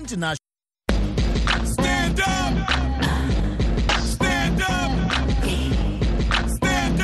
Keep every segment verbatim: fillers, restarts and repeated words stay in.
international. Stand up! Stand up! Stand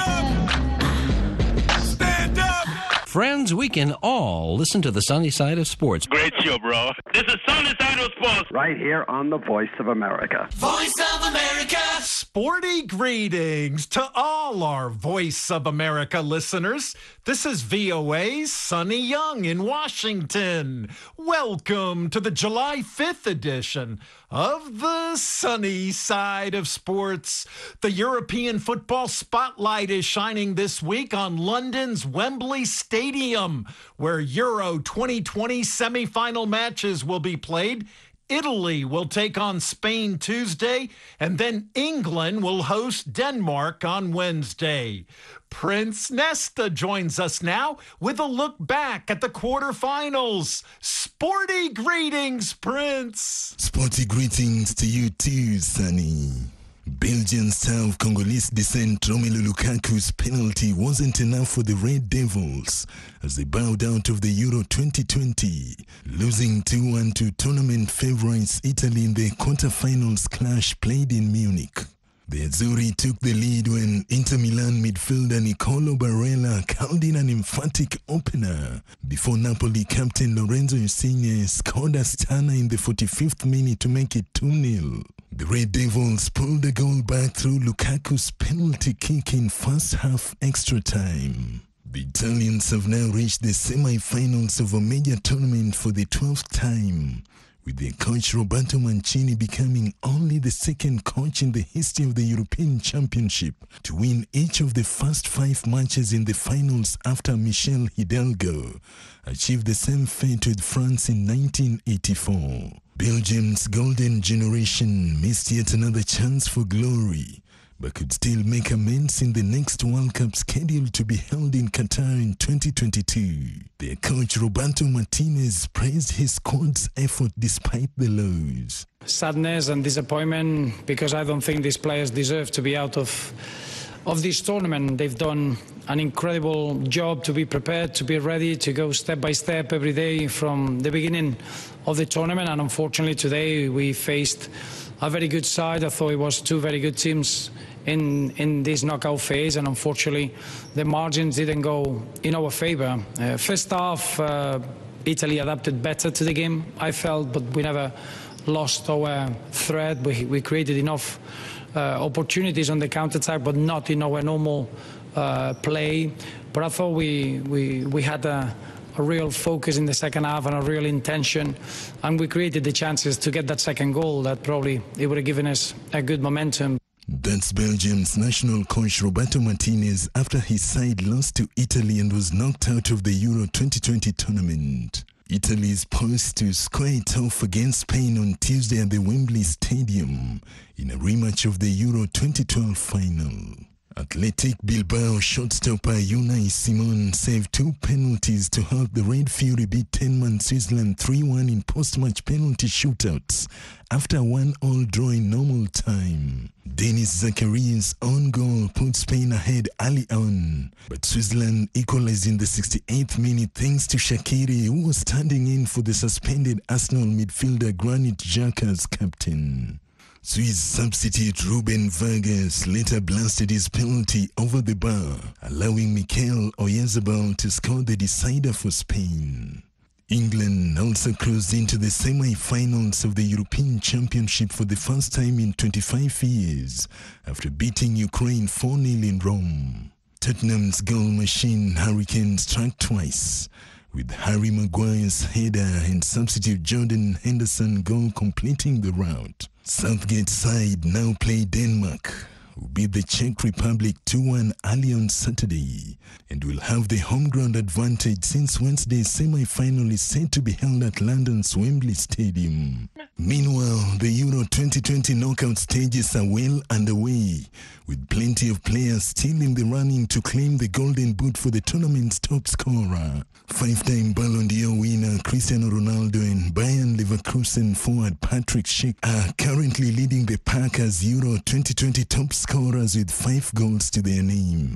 up! Stand up! Friends, we can all listen to the sunny side of sports. Great show, bro. This is Sunny Side of Sports. Right here on the Voice of America. Voice of America! Sporty greetings to all our Voice of America listeners. This is V O A's Sonny Young in Washington. Welcome to the July fifth edition of the Sunny Side of Sports. The European football spotlight is shining this week on London's Wembley Stadium, where Euro twenty twenty semifinal matches will be played. Italy will take on Spain Tuesday, and then England will host Denmark on Wednesday. Prince Nesta joins us now with a look back at the quarterfinals. Sporty greetings, Prince. Sporty greetings to you too, Sonny. Belgian star of Congolese descent Romelu Lukaku's penalty wasn't enough for the Red Devils as they bowed out of the Euro twenty twenty, losing two one to tournament favourites Italy in the quarterfinals clash played in Munich. The Azzurri took the lead when Inter Milan midfielder Nicolo Barella called in an emphatic opener before Napoli captain Lorenzo Insigne scored a stunner in the forty-fifth minute to make it two nil. The Red Devils pulled the goal back through Lukaku's penalty kick in first half extra time. The Italians have now reached the semi-finals of a major tournament for the twelfth time, with their coach Roberto Mancini becoming only the second coach in the history of the European Championship to win each of the first five matches in the finals after Michel Hidalgo achieved the same fate with France in nineteen eighty-four. Belgium's golden generation missed yet another chance for glory, but could still make amends in the next World Cup scheduled to be held in Qatar in twenty twenty-two. Their coach Roberto Martinez praised his squad's effort despite the lows. Sadness and disappointment because I don't think these players deserve to be out of of this tournament. They've done an incredible job to be prepared, to be ready, to go step by step every day from the beginning of the tournament. And unfortunately today we faced a very good side. I thought it was two very good teams in in this knockout phase, and unfortunately the margins didn't go in our favor. Uh, first half, uh, Italy adapted better to the game, I felt, but we never lost our thread. We, we created enough uh, opportunities on the counter-attack, but not in our normal uh, play. But I thought we, we, we had a a real focus in the second half and a real intention, and we created the chances to get that second goal that probably it would have given us a good momentum. That's Belgium's national coach Roberto Martinez after his side lost to Italy and was knocked out of the Euro twenty twenty tournament. Italy is poised to square it off against Spain on Tuesday at the Wembley Stadium in a rematch of the Euro twenty twelve final. Athletic Bilbao shotstopper Unai Simon saved two penalties to help the Red Fury beat ten-man Switzerland three one in post-match penalty shootouts after a one-all draw in normal time. Denis Zacharias' own goal put Spain ahead early on, but Switzerland equalized in the sixty-eighth minute thanks to Shaqiri, who was standing in for the suspended Arsenal midfielder Granit Xhaka's captain. Swiss substitute Ruben Vargas later blasted his penalty over the bar, allowing Mikel Oyarzabal to score the decider for Spain. England also cruised into the semi-finals of the European Championship for the first time in twenty-five years after beating Ukraine four nil in Rome. Tottenham's goal machine Hurricane struck twice, with Harry Maguire's header and substitute Jordan Henderson goal completing the rout. Southgate's side now play Denmark, who beat the Czech Republic two one early on Saturday, and will have the home ground advantage since Wednesday's semi-final is set to be held at London's Wembley Stadium. Meanwhile, the Euro twenty twenty knockout stages are well underway, with plenty of players still in the running to claim the Golden Boot for the tournament's top scorer. Five-time Ballon d'Or winner Cristiano Ronaldo and Bayern Leverkusen forward Patrick Schick are currently leading the pack as Euro twenty twenty top scorers with five goals to their name.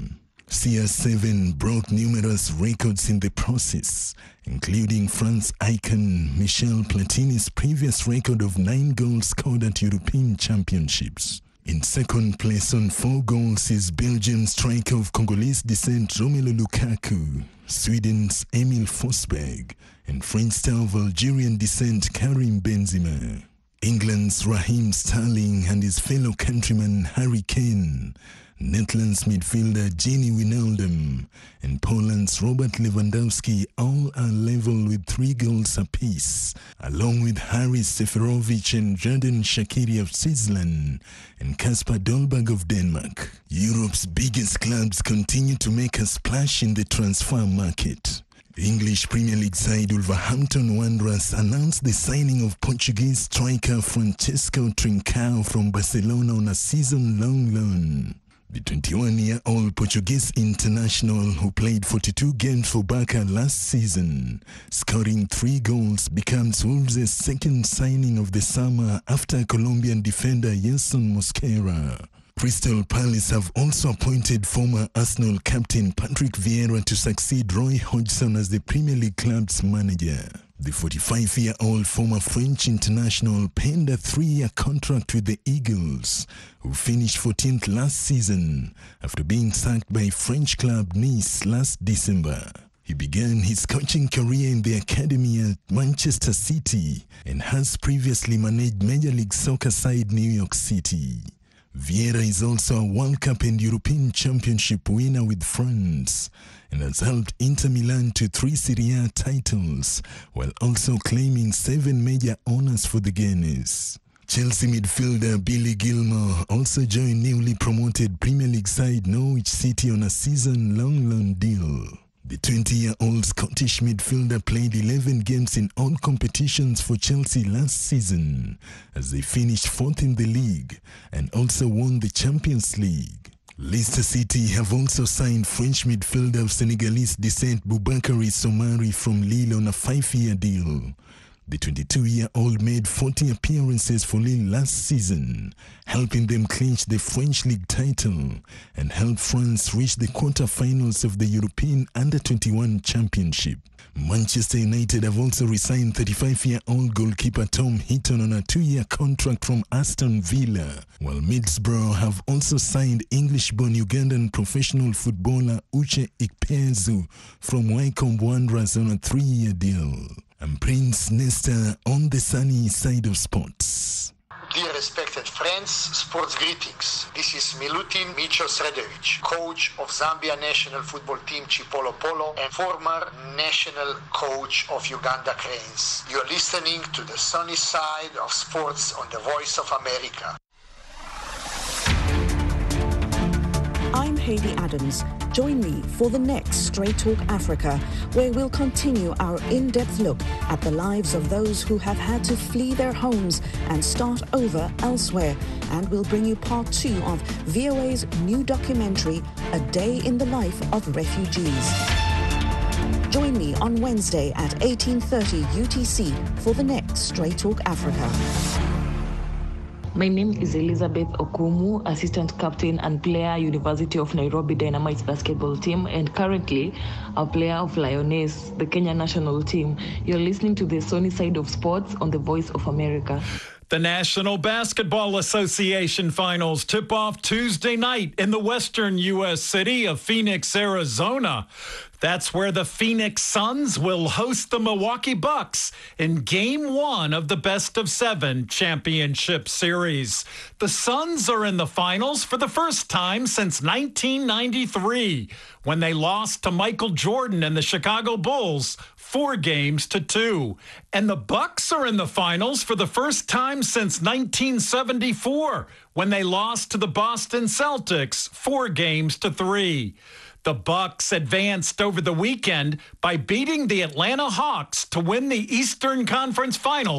C R seven broke numerous records in the process, including France icon Michel Platini's previous record of nine goals scored at European Championships. In second place on four goals is Belgium striker of Congolese descent Romelu Lukaku, Sweden's Emil Forsberg, and French star of Algerian descent Karim Benzema. England's Raheem Sterling and his fellow countryman Harry Kane, Netherlands midfielder Gini Wijnaldum, and Poland's Robert Lewandowski all are level with three goals apiece, along with Haris Seferovic and Radan Shaqiri of Switzerland and Kasper Dolberg of Denmark. Europe's biggest clubs continue to make a splash in the transfer market. English Premier League side Wolverhampton Wanderers announced the signing of Portuguese striker Francisco Trincao from Barcelona on a season-long loan. The twenty-one-year-old Portuguese international, who played forty-two games for Barca last season, scoring three goals, becomes Wolves' second signing of the summer after Colombian defender Yerson Mosquera. Crystal Palace have also appointed former Arsenal captain Patrick Vieira to succeed Roy Hodgson as the Premier League club's manager. The forty-five-year-old former French international penned a three-year contract with the Eagles, who finished fourteenth last season after being sacked by French club Nice last December. He began his coaching career in the academy at Manchester City and has previously managed Major League Soccer side New York City. Vieira is also a World Cup and European Championship winner with France and has helped Inter Milan to three Serie A titles, while also claiming seven major honors for the Gunners. Chelsea midfielder Billy Gilmour also joined newly promoted Premier League side Norwich City on a season-long loan deal. The twenty-year-old Scottish midfielder played eleven games in all competitions for Chelsea last season as they finished fourth in the league and also won the Champions League. Leicester City have also signed French midfielder of Senegalese descent Boubakary Soumare from Lille on a five-year deal. The twenty-two-year-old made forty appearances for Lille last season, helping them clinch the French league title and help France reach the quarter-finals of the European under twenty-one Championship. Manchester United have also re-signed thirty-five-year-old goalkeeper Tom Heaton on a two-year contract from Aston Villa, while Middlesbrough have also signed English-born Ugandan professional footballer Uche Ikpeazu from Wycombe Wanderers on a three-year deal. I'm Prince Nesta on the sunny side of sports. Dear respected friends, sports greetings. This is Milutin Micho Sredovic, coach of Zambia national football team Chipolo Polo and former national coach of Uganda Cranes. You're listening to the sunny side of sports on the Voice of America. I'm Hayley Adams. Join me for the next Straight Talk Africa, where we'll continue our in-depth look at the lives of those who have had to flee their homes and start over elsewhere. And we'll bring you part two of V O A's new documentary, A Day in the Life of Refugees. Join me on Wednesday at eighteen thirty U T C for the next Straight Talk Africa. My name is Elizabeth Okumu, assistant captain and player, University of Nairobi Dynamites basketball team, and currently a player of Lioness, the Kenya national team. You're listening to the sunny side of sports on the Voice of America. The National Basketball Association Finals tip off Tuesday night in the western U S city of Phoenix, Arizona. That's where the Phoenix Suns will host the Milwaukee Bucks in Game one of the Best of Seven Championship Series. The Suns are in the finals for the first time since nineteen ninety-three, when they lost to Michael Jordan and the Chicago Bulls four games to two. And the Bucks are in the finals for the first time since nineteen seventy-four, when they lost to the Boston Celtics four games to three. The Bucks advanced over the weekend by beating the Atlanta Hawks to win the Eastern Conference Finals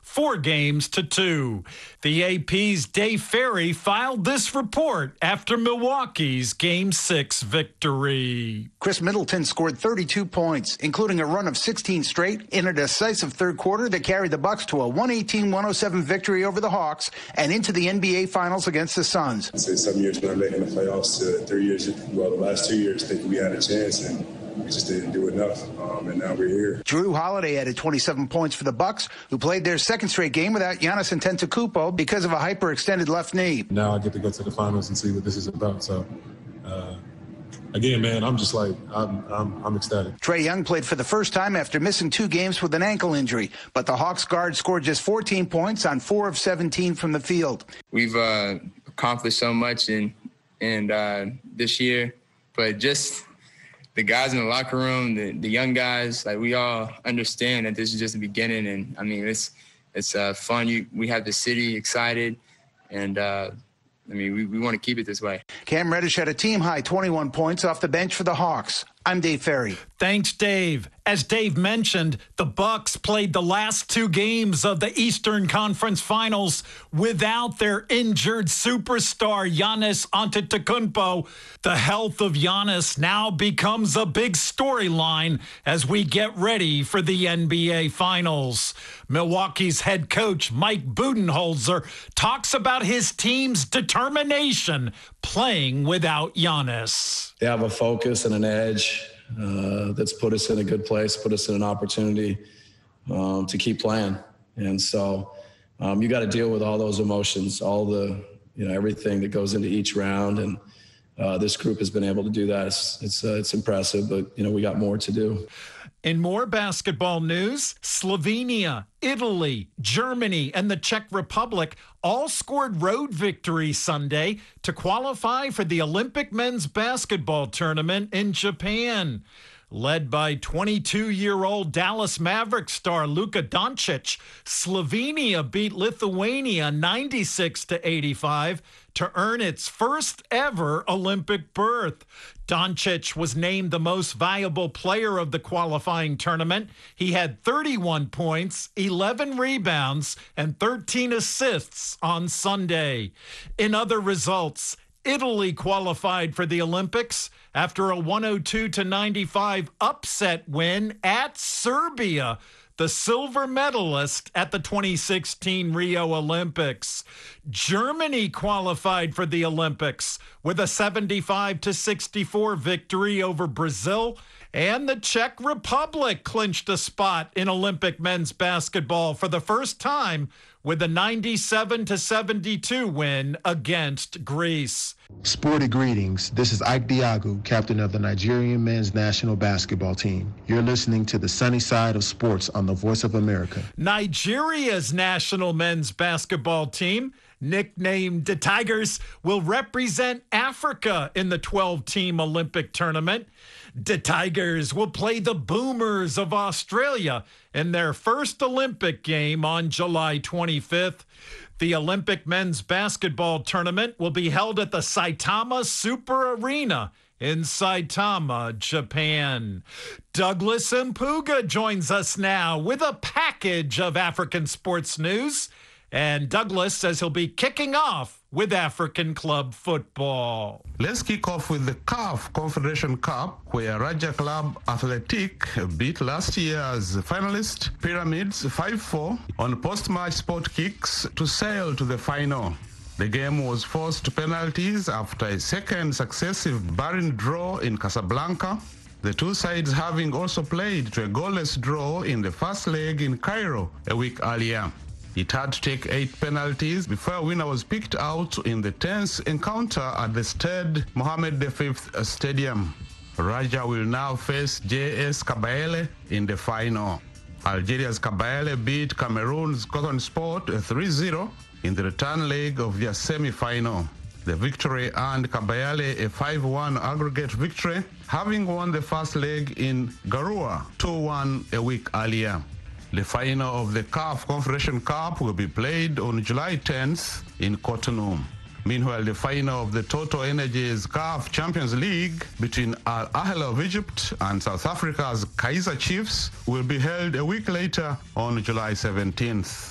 four games to two. The A P's Dave Ferry filed this report after Milwaukee's Game six victory. Chris Middleton scored thirty-two points, including a run of sixteen straight in a decisive third quarter that carried the Bucks to a one eighteen one oh seven victory over the Hawks and into the N B A Finals against the Suns. I'd say some years not making the playoffs, to three years, well, the last two years, thinking we had a chance, and we just didn't do enough, um, and now we're here. Jrue Holiday added twenty-seven points for the Bucks, who played their second straight game without Giannis Antetokounmpo because of a hyperextended left knee. Now I get to go to the finals and see what this is about. So, uh, again, man, I'm just like, I'm, I'm, I'm ecstatic. Trae Young played for the first time after missing two games with an ankle injury, but the Hawks guard scored just fourteen points on four of seventeen from the field. We've uh, accomplished so much in, in uh, this year, but just the guys in the locker room, the, the young guys, like we all understand that this is just the beginning. And I mean, it's it's uh, fun. You, we have the city excited, and uh, I mean, we, we want to keep it this way. Cam Reddish had a team-high twenty-one points off the bench for the Hawks. I'm Dave Ferry. Thanks, Dave. As Dave mentioned, the Bucks played the last two games of the Eastern Conference Finals without their injured superstar Giannis Antetokounmpo. The health of Giannis now becomes a big storyline as we get ready for the N B A Finals. Milwaukee's head coach Mike Budenholzer talks about his team's determination playing without Giannis. They have a focus and an edge uh, that's put us in a good place, put us in an opportunity um, to keep playing. And so um, you got to deal with all those emotions, all the, you know, everything that goes into each round. And uh, this group has been able to do that. It's, it's, uh, it's impressive, but, you know, we got more to do. In more basketball news, Slovenia, Italy, Germany, and the Czech Republic all scored road victories Sunday to qualify for the Olympic men's basketball tournament in Japan. Led by twenty-two-year-old Dallas Mavericks star Luka Doncic, Slovenia beat Lithuania ninety-six to eighty-five to earn its first ever Olympic berth. Doncic was named the most valuable player of the qualifying tournament. He had thirty-one points, eleven rebounds, and thirteen assists on Sunday. In other results, Italy qualified for the Olympics after a one oh two to ninety-five upset win at Serbia, the silver medalist at the twenty sixteen Rio Olympics. Germany qualified for the Olympics with a seventy-five to sixty-four victory over Brazil, and the Czech Republic clinched a spot in Olympic men's basketball for the first time with a ninety-seven to seventy-two win against Greece. Sporty greetings. This is Ike Diagu, captain of the Nigerian men's national basketball team. You're listening to the sunny side of sports on the Voice of America. Nigeria's national men's basketball team, nicknamed the Tigers, will represent Africa in the twelve-team Olympic tournament. The Tigers will play the Boomers of Australia in their first Olympic game on July twenty-fifth. The Olympic men's basketball tournament will be held at the Saitama Super Arena in Saitama, Japan. Douglas Mpuga joins us now with a package of African sports news. And Douglas says he'll be kicking off with African club football. Let's kick off with the C A F Confederation Cup, where Raja Club Athletic beat last year's finalist Pyramids five four on post-match sport kicks to sail to the final. The game was forced to penalties after a second successive barren draw in Casablanca, the two sides having also played to a goalless draw in the first leg in Cairo a week earlier. It had to take eight penalties before a winner was picked out in the tense encounter at the Stade Mohammed the fifth Stadium. Raja will now face J S Kabylie in the final. Algeria's Kabylie beat Cameroon's Cotton Sport three zero in the return leg of their semi-final. The victory earned Kabylie a five one aggregate victory, having won the first leg in Garoua two one a week earlier. The final of the C A F Confederation Cup will be played on July tenth in Cotonou. Meanwhile, the final of the Total Energies C A F Champions League between Al Ahly of Egypt and South Africa's Kaizer Chiefs will be held a week later on July seventeenth.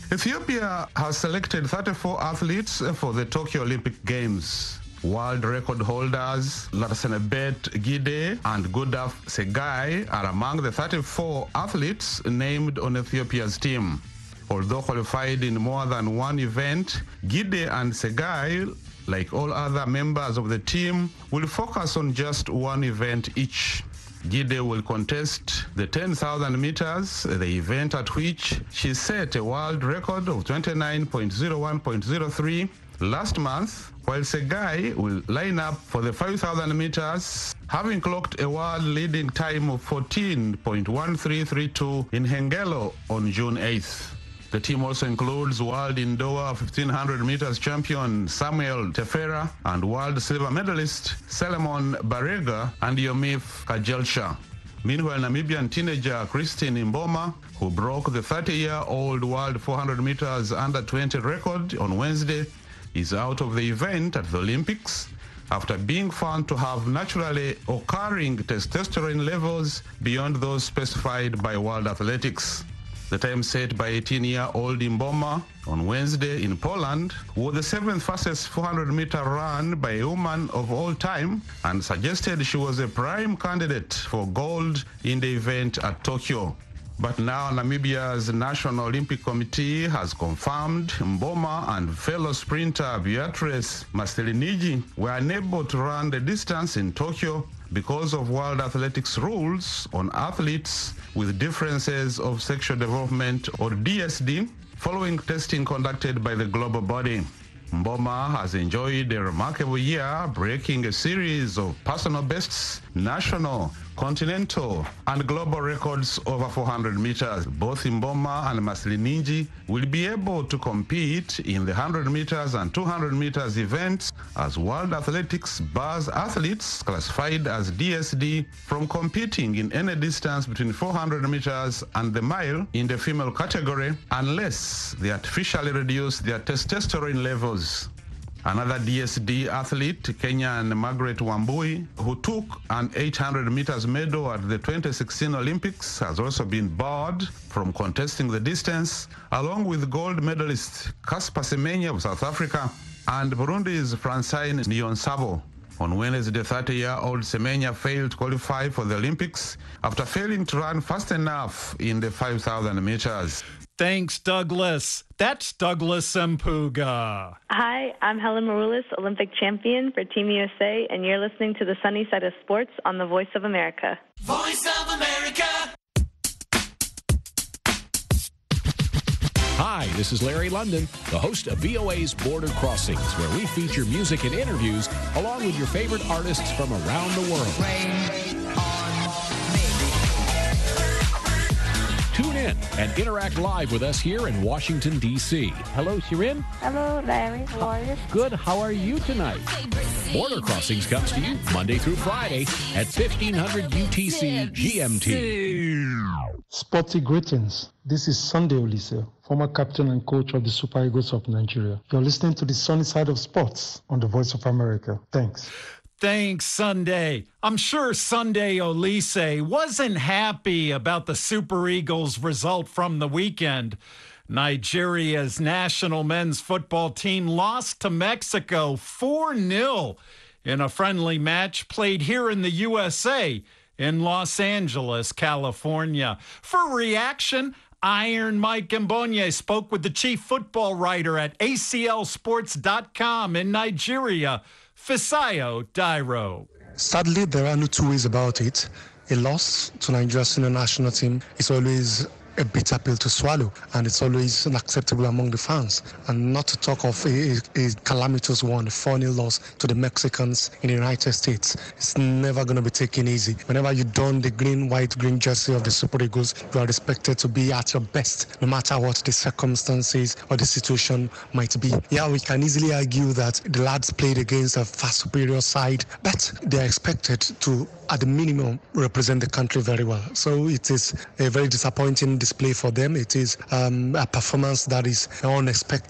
Ethiopia has selected thirty-four athletes for the Tokyo Olympic Games. World record holders Latsenebet Gide and Gudaf Segai are among the thirty-four athletes named on Ethiopia's team. Although qualified in more than one event, Gide and Segai, like all other members of the team, will focus on just one event each. Gide will contest the ten thousand meters, the event at which she set a world record of twenty-nine point oh one point oh three last month, while Segai will line up for the five thousand meters, having clocked a world-leading time of fourteen point one three three two in Hengelo on June eighth. The team also includes world indoor fifteen hundred meters champion Samuel Tefera and world silver medalist Solomon Barega and Yomif Kajelsha. Meanwhile, Namibian teenager Christine Mboma, who broke the thirty-year-old world four hundred meters under twenty record on Wednesday, is out of the event at the Olympics after being found to have naturally occurring testosterone levels beyond those specified by World Athletics. The time set by eighteen-year-old Mboma on Wednesday in Poland was the seventh fastest four hundred meter run by a woman of all time and suggested she was a prime candidate for gold in the event at Tokyo. But now Namibia's National Olympic Committee has confirmed Mboma and fellow sprinter Beatrice Mastelinigi were unable to run the distance in Tokyo because of World Athletics rules on athletes with differences of sexual development, or D S D, following testing conducted by the global body. Mboma has enjoyed a remarkable year, breaking a series of personal bests, national, continental, and global records over four hundred meters. Both Mboma and Maslininji will be able to compete in the one hundred meters and two hundred meters events as World Athletics bars athletes classified as D S D from competing in any distance between four hundred meters and the mile in the female category unless they artificially reduce their testosterone levels. Another D S D athlete, Kenyan Margaret Wambui, who took an eight hundred meters medal at the twenty sixteen Olympics, has also been barred from contesting the distance, along with gold medalist Caspar Semenya of South Africa and Burundi's Francine Niyonsabo. On Wednesday, thirty-year-old Semenya failed to qualify for the Olympics after failing to run fast enough in the five thousand meters. Thanks, Douglas. That's Douglas Mpuga. Hi, I'm Helen Maroulis, Olympic champion for Team U S A, and you're listening to the Sunny Side of Sports on the Voice of America. Voice of America. Hi, this is Larry London, the host of V O A's Border Crossings, where we feature music and interviews along with your favorite artists from around the world. Rain on Tune in and interact live with us here in Washington, D C Hello, Shirin. Hello, Larry. How are you? Good. How are you tonight? Border Crossings comes to you Monday through Friday at fifteen hundred U T C G M T. Sporty greetings. This is Sunday Olise, former captain and coach of the Super Eagles of Nigeria. You're listening to the Sunny Side of Sports on the Voice of America. Thanks. Thanks, Sunday. I'm sure Sunday Olise wasn't happy about the Super Eagles' result from the weekend. Nigeria's national men's football team lost to Mexico four nil in a friendly match played here in the U S A in Los Angeles, California. For reaction, Iron Mike Mbonye spoke with the chief football writer at A C L sports dot com in Nigeria, Fisayo Dairo. Sadly, there are no two ways about it. A loss to Nigeria's senior national team is always a bitter pill to swallow, and it's always unacceptable among the fans. And not to talk of a, a calamitous one, a four nil loss to the Mexicans in the United States. It's never going to be taken easy. Whenever you don the green, white, green jersey of the Super Eagles, you are expected to be at your best, no matter what the circumstances or the situation might be. Yeah, we can easily argue that the lads played against a far superior side, but they are expected to, at the minimum, represent the country very well. So it is a very disappointing display for them. It is um, a performance that is unexpected,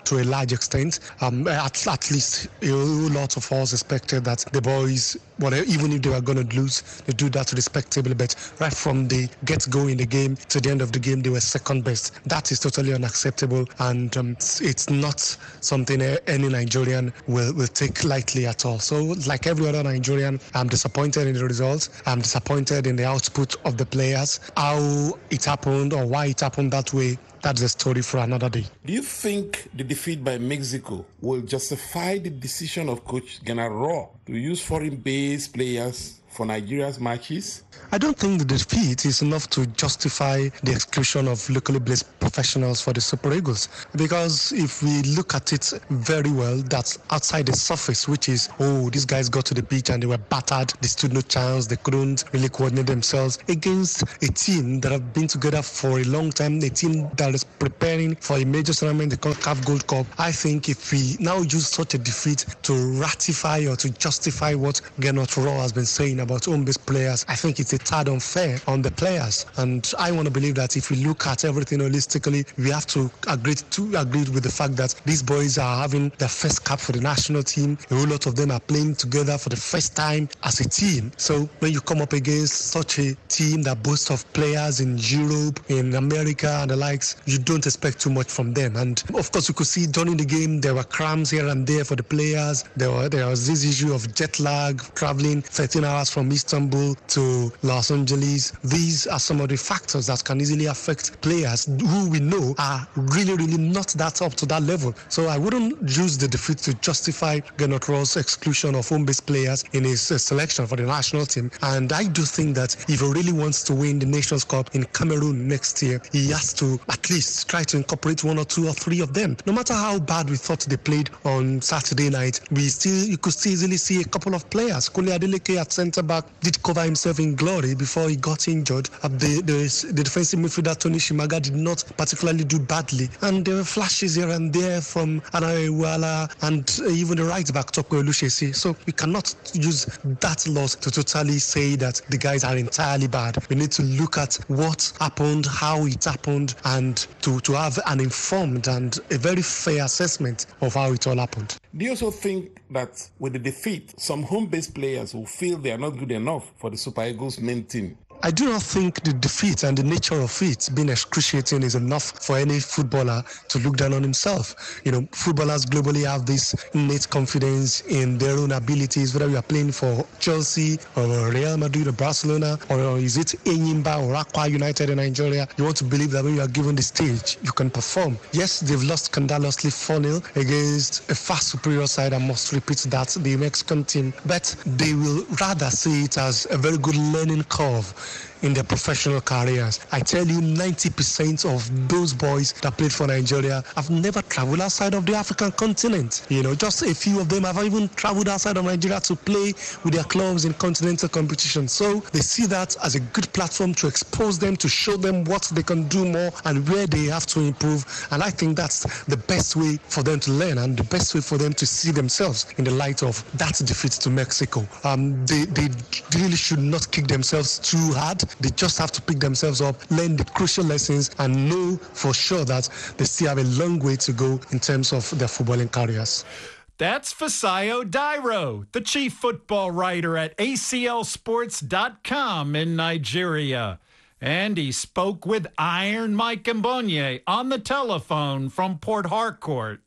to a large extent. Um, at, at least a whole lot of us expected that the boys, whatever, even if they were going to lose, they do that respectably. But right from the get-go in the game to the end of the game, they were second best. That is totally unacceptable, and um, it's not something any Nigerian will, will take lightly at all. So, like every other Nigerian, I'm disappointed in the results. I'm disappointed in the output of the players. How it happened or why it happened that way, that's a story for another day. Do you think the defeat by Mexico will justify the decision of Coach Gennaro Rohr to use foreign-based players for Nigeria's matches? I don't think the defeat is enough to justify the exclusion of locally based professionals for the Super Eagles. Because if we look at it very well, that's outside the surface, which is, oh, these guys got to the pitch and they were battered, they stood no chance, they couldn't really coordinate themselves against a team that have been together for a long time, a team that is preparing for a major tournament, the CONCACAF Gold Cup. I think if we now use such a defeat to ratify or to justify what Gennaro Rohr has been saying about home-based players, I think it's a tad unfair on the players. And I want to believe that if we look at everything holistically, we have to agree to agree with the fact that these boys are having their first cap for the national team. A whole lot of them are playing together for the first time as a team. So when you come up against such a team that boasts of players in Europe, in America and the likes, you don't expect too much from them. And of course, you could see during the game, there were cramps here and there for the players. There, were, there was this issue of jet lag, traveling thirteen hours from Istanbul to Los Angeles. These are some of the factors that can easily affect players who we know are really, really not that up to that level. So I wouldn't use the defeat to justify Gennaro Rohr's exclusion of home-based players in his uh, selection for the national team. And I do think that if he really wants to win the Nations Cup in Cameroon next year, he has to at least try to incorporate one or two or three of them. No matter how bad we thought they played on Saturday night, we still you could still easily see a couple of players. Kunle Adeleke at centre back did cover himself in glory before he got injured. Uh, the, the, the defensive midfielder Tony Shimaga did not particularly do badly, and there were flashes here and there from Anayo Iweala and uh, even the right back Toko Olushesi. So we cannot use that loss to totally say that the guys are entirely bad. We need to look at what happened, how it happened, and to, to have an informed and a very fair assessment of how it all happened. Do you also think that with the defeat, some home-based players will feel they are not good enough for the Super Eagles main team? I do not think the defeat and the nature of it being excruciating is enough for any footballer to look down on himself. You know, footballers globally have this innate confidence in their own abilities, whether you are playing for Chelsea or Real Madrid or Barcelona, or is it Enyimba or Aqua United in Nigeria. You want to believe that when you are given the stage, you can perform. Yes, they've lost scandalously four nil against a far superior side, I must repeat that, the Mexican team, but they will rather see it as a very good learning curve in their professional careers. I tell you, ninety percent of those boys that played for Nigeria have never traveled outside of the African continent. You know, just a few of them have even traveled outside of Nigeria to play with their clubs in continental competition. So they see that as a good platform to expose them, to show them what they can do more and where they have to improve. And I think that's the best way for them to learn and the best way for them to see themselves in the light of that defeat to Mexico. Um, they, they really should not kick themselves too hard. They just have to pick themselves up, learn the crucial lessons, and know for sure that they still have a long way to go in terms of their footballing careers. That's Fisayo Dairo, the chief football writer at A C L sports dot com in Nigeria. And he spoke with Iron Mike Mbonye on the telephone from Port Harcourt,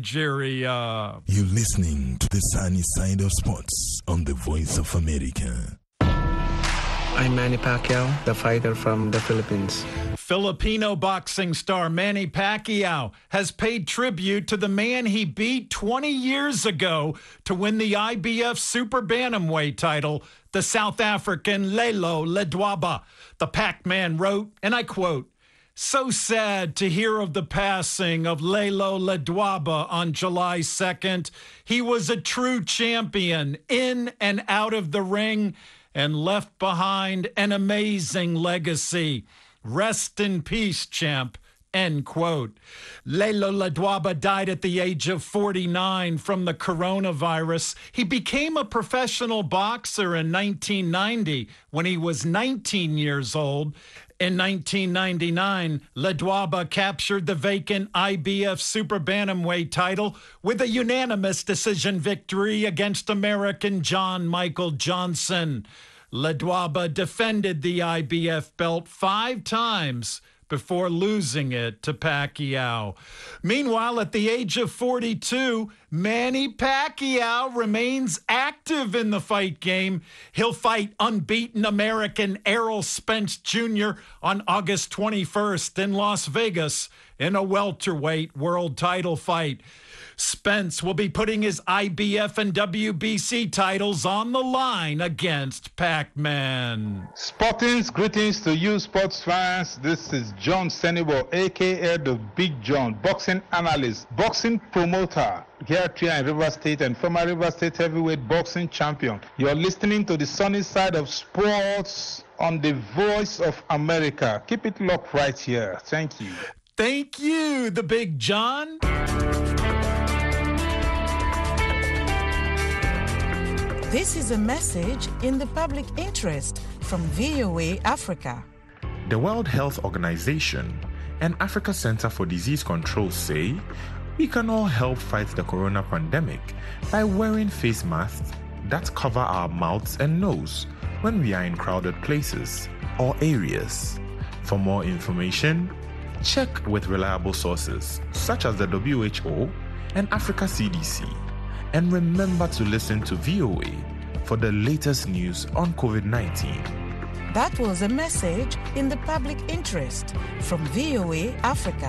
Nigeria. You're listening to the sunny side of sports on the Voice of America. I'm Manny Pacquiao, the fighter from the Philippines. Filipino boxing star Manny Pacquiao has paid tribute to the man he beat twenty years ago to win the I B F Super Bantamweight title, the South African Lelo Ledwaba. The Pac-Man wrote, and I quote, "So sad to hear of the passing of Lelo Ledwaba on July second. He was a true champion in and out of the ring and left behind an amazing legacy. Rest in peace, champ." End quote. Lelo Ledwaba died at the age of forty-nine from the coronavirus. He became a professional boxer in nineteen ninety when he was nineteen years old. In nineteen ninety-nine, Ledwaba captured the vacant I B F Super Bantamweight title with a unanimous decision victory against American John Michael Johnson. Ledwaba defended the I B F belt five times before losing it to Pacquiao. Meanwhile, at the age of forty-two, Manny Pacquiao remains active in the fight game. He'll fight unbeaten American Errol Spence Junior on August twenty-first in Las Vegas in a welterweight world title fight. Spence will be putting his I B F and W B C titles on the line against Pac-Man. Sporting's greetings to you sports fans. This is John Senibo, a k a the Big John, boxing analyst, boxing promoter here in River State and former River State heavyweight boxing champion. You're listening to the sunny side of sports on the Voice of America. Keep it locked right here. Thank you. Thank you, the Big John. This is a message in the public interest from V O A Africa. The World Health Organization and Africa Center for Disease Control say we can all help fight the corona pandemic by wearing face masks that cover our mouths and nose when we are in crowded places or areas. For more information, check with reliable sources such as the W H O and Africa C D C. And remember to listen to V O A for the latest news on COVID nineteen. That was a message in the public interest from V O A Africa.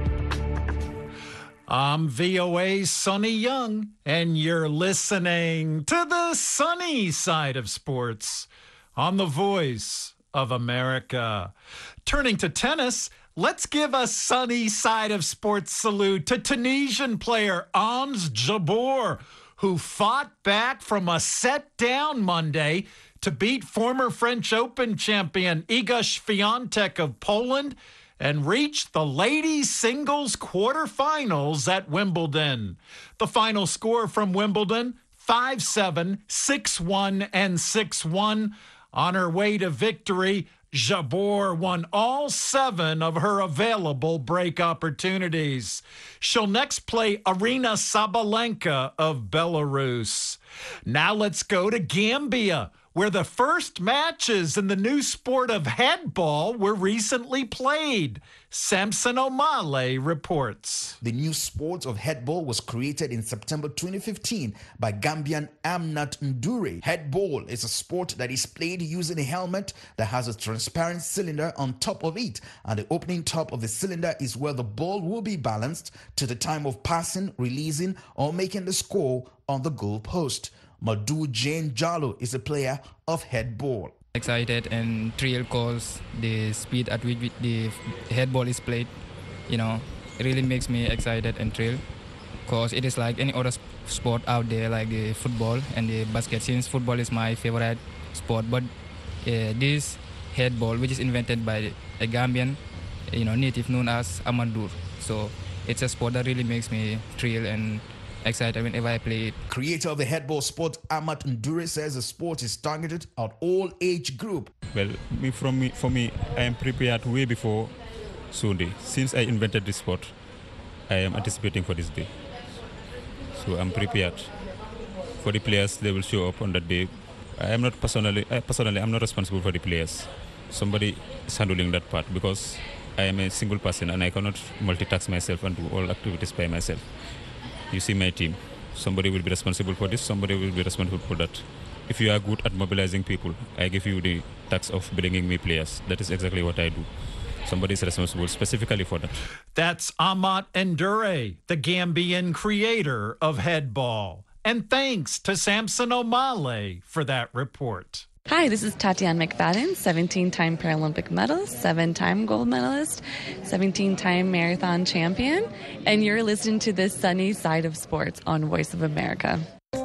I'm V O A's Sonny Young, and you're listening to the sunny side of sports on the Voice of America. Turning to tennis, let's give a sunny side of sports salute to Tunisian player Ons Jabeur, who fought back from a set down Monday to beat former French Open champion Iga Świątek of Poland and reach the ladies' singles quarterfinals at Wimbledon. The final score from Wimbledon, five seven, six one, and six one. On her way to victory, Jabeur won all seven of her available break opportunities. She'll next play Aryna Sabalenka of Belarus. Now let's go to Gambia, where the first matches in the new sport of headball were recently played. Samson Omale reports. The new sport of headball was created in September twenty fifteen by Gambian Amnat Ndure. Headball is a sport that is played using a helmet that has a transparent cylinder on top of it, and the opening top of the cylinder is where the ball will be balanced to the time of passing, releasing, or making the score on the goal post. Madu Jane Jalo is a player of headball. Excited and thrilled because the speed at which the headball is played, you know, it really makes me excited and thrilled because it is like any other sport out there, like the football and the basket, since football is my favorite sport. But uh, this headball, which is invented by a Gambian, you know, native known as Amandur. So it's a sport that really makes me thrilled and excited whenever I play it. Creator of the headball sport, Amat Ndure, says the sport is targeted at all age group. Well, me, from me, for me, I am prepared way before Sunday. Since I invented this sport, I am anticipating for this day. So I'm prepared. For the players, they will show up on that day. I am not personally, I personally, I'm not responsible for the players. Somebody is handling that part because I am a single person and I cannot multitask myself and do all activities by myself. You see my team. Somebody will be responsible for this, somebody will be responsible for that. If you are good at mobilizing people, I give you the task of bringing me players. That is exactly what I do. Somebody is responsible specifically for that. That's Amat Ndure, the Gambian creator of headball. And thanks to Samson Omale for that report. Hi, this is Tatiana McFadden, seventeen-time Paralympic medalist, seven-time gold medalist, seventeen-time marathon champion, and you're listening to the sunny side of sports on Voice of America.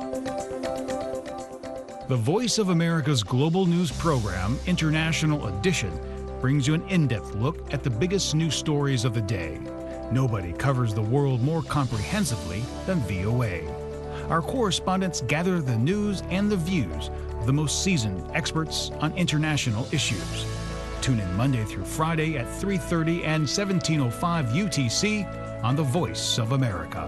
The Voice of America's global news program, International Edition, brings you an in-depth look at the biggest news stories of the day. Nobody covers the world more comprehensively than V O A. Our correspondents gather the news and the views of the most seasoned experts on international issues. Tune in Monday through Friday at three thirty and seventeen oh five U T C on the Voice of America.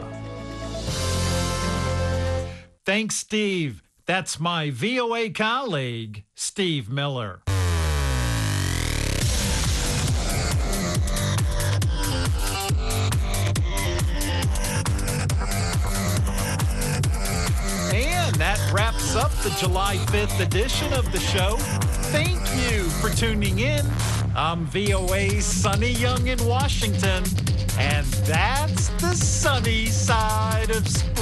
Thanks, Steve. That's my V O A colleague, Steve Miller. And that wraps up the July fifth edition of the show. Thank you for tuning in. I'm V O A's Sonny Young in Washington, and that's the sunny side of sports.